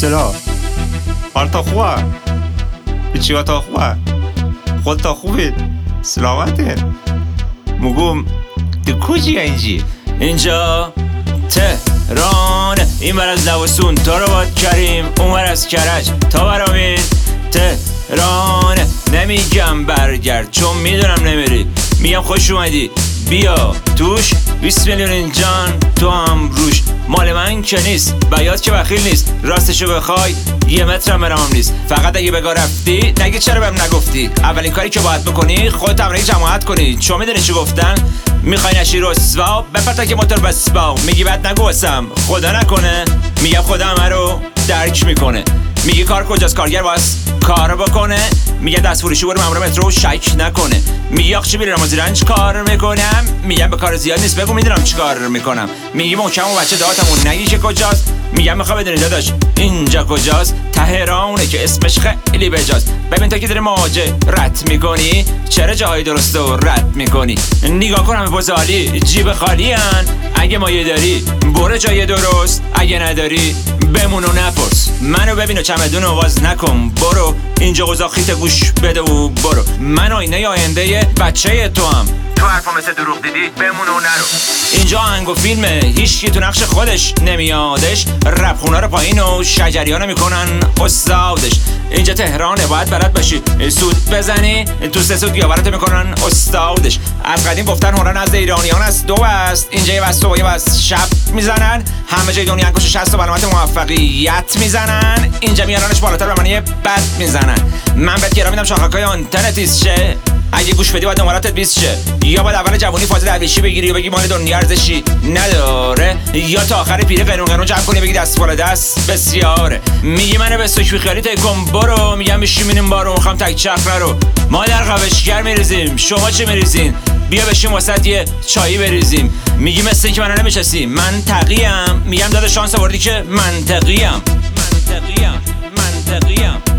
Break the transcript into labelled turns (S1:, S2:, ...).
S1: cela? حالتا خوبه؟ چیاتا خوبه؟ خودتا خوبید؟ سلامته؟ مگم تو کجی اینجی؟
S2: اینجا تهران، این بر از لواسون تا رو باد کریم، اون بر از کرج تا برامین. تهران نمیگم برگرد چون میدونم نمیری، میگم خوش اومدی بیا توش. 20 میلیون جان تو هم روش، مال من که نیست بیاد که بخیل نیست، راستشو بخوای یه مترم برام نیست. فقط اگه بگاه رفتی نگی چرا بهم نگفتی. اولین کاری که باید بکنی خودت تمرین جماعت کنی، چون میدونی چی گفتن؟ میخوای نشی رسوا بپرتا که موتور بسپا. میگی بعد نگوسم خدا نکنه، میگم خدا همه رو درک میکنه. میگی کار کجاست؟ کارگر باز کار بکنه. میگه دست فروشی برو مامور مترو شک نکنه. میگی آخ چی میرم از رنج کار میکنم، میگم به کار زیاد نیست بگو میدونم چی کار میکنم. میگی محکم و بچه دهاتمون نگی که کجاست، میگم میخوام بدونی داداش اینجا کجاست. تهرانه که اسمش خیلی بجاست. ببین تا که داری مهاجرت میکنی چرا جاهای درست رو رد میکنی. نگاه کن همه بزالی جیب خالی هن، اگه مایه داری برو جای درست، اگه نداری بمون و نپرس. منو ببین و چمدون رو باز نکن برو، اینجا قزاقیت گوش بده و برو. من آینه آینده بچه تو هم، تو حرفا مثل دروغ دیدی بمون و نرو. اینجا آهنگ و فیلمه هیچکی تو نقش خودش نمیادش، رپ خونه رو پایین و شجریانو میکنن استادش. اینجا تهرانه باید بلد باشی سود بزنی، تو 3 سود گیاورتو میکنن استادش. از قدیم گفتن هنر نزد ایرانیان است دو است، اینجا یه بس صبح یه بس شب میزنن، همه جای دنیا انگوش 60 و علامت موفقیت میزنن. اینجا میارنش بالاتر به معنی بد میزنن. من بهت گرا میدم شاخکای آنتنتیس شه، اگه گوش بدی باید نمراتت 20 شه. یا باید اول جوونی فاز درویشی بگیری و بگی مال دنیا ارزشی نداره، یا تا آخر پیره قانون جمع کنی بگی دست بالا دست بسیاره. میگی منو به سوک خیالی تای کن برو، میگم بشینیم بارو میخوام تک چرخ رو. ما در قوشگر میریزیم شما چه میریزین، بیا بشیم واسط یه چایی بریزیم. میگی مثل اینکه منو نمیشناسی من تقیم، میگم داده شانس آوردی که منطقیم.